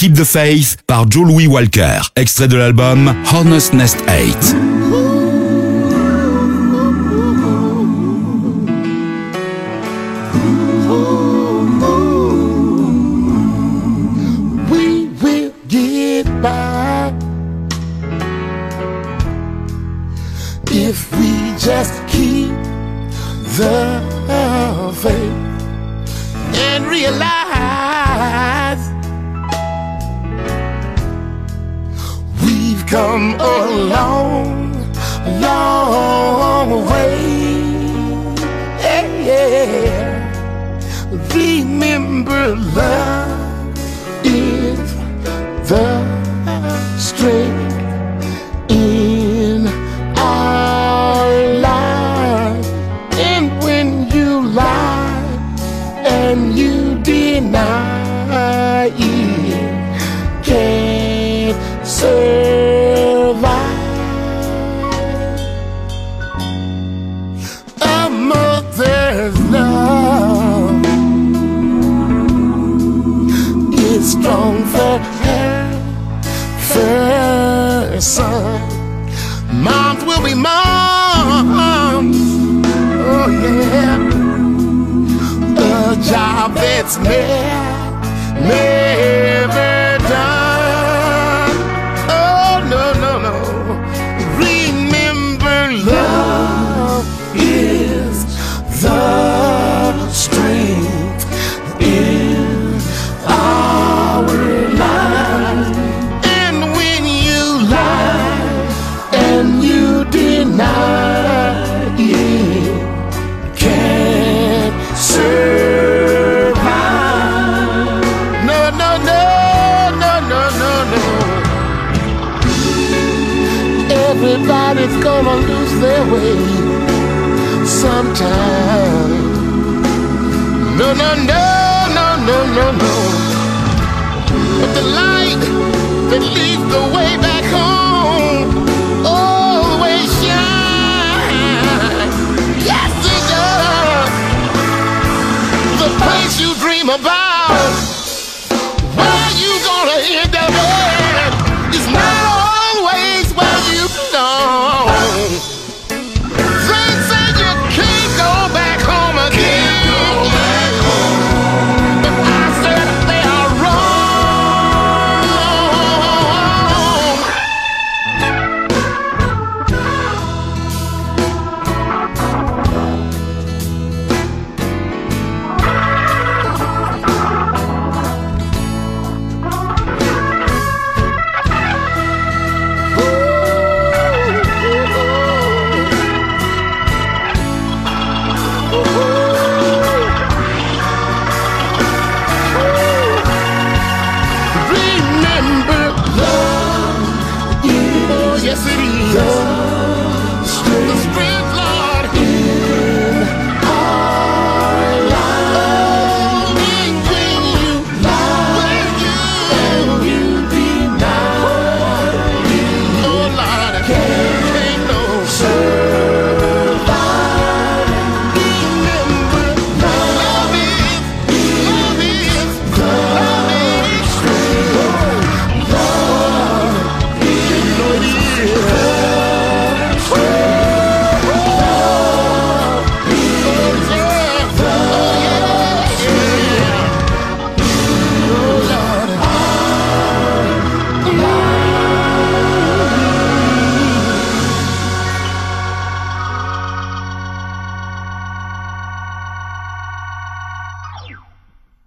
Keep the Faith par Joe Louis Walker, extrait de l'album Hornet's Nest 8. We will get by if we just keep the faith and realize we've come a long, long way. Yeah. Remember, love is the strength in our lives. And when you lie and you deny, it can't survive. A mother's love is strong for her first son. Moms will be moms. Oh yeah. A job that's never done. Oh no, no, no. Remember, love is the strength in our lives. And when you lie and you deny, it can't survive. No, no, no, no, no, no, no. Everybody's gonna lose their way sometime. No, no, no, no, no, no, no. But the light that leads the way back home always shines. Yes, it does. The place you dream about, where you gonna end up at, is not always where you belong. They say you can't go back home again. But I said they are wrong. Remember, love is, oh yes it is,